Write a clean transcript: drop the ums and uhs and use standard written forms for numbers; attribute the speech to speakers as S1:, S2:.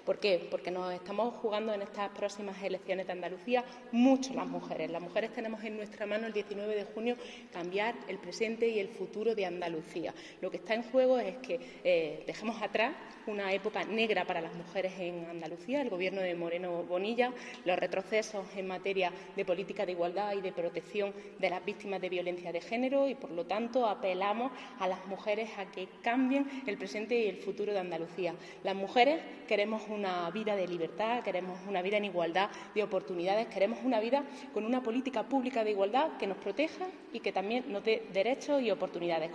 S1: ¿Por qué? Porque nos estamos jugando en estas próximas elecciones de Andalucía mucho las mujeres. Las mujeres tenemos en nuestra mano el 19 de junio cambiar el presente y el futuro de Andalucía. Lo que está en juego es que dejemos atrás una época negra para las mujeres en Andalucía, el Gobierno de Moreno Bonilla, los retrocesos en materia de política de igualdad y de protección de las víctimas de violencia de género y, por lo tanto, apelamos a las mujeres a que cambien el presente y el futuro de Andalucía. Las mujeres queremos una vida de libertad, queremos una vida en igualdad de oportunidades, queremos una vida con una política pública de igualdad que nos proteja y que también nos dé derechos y oportunidades.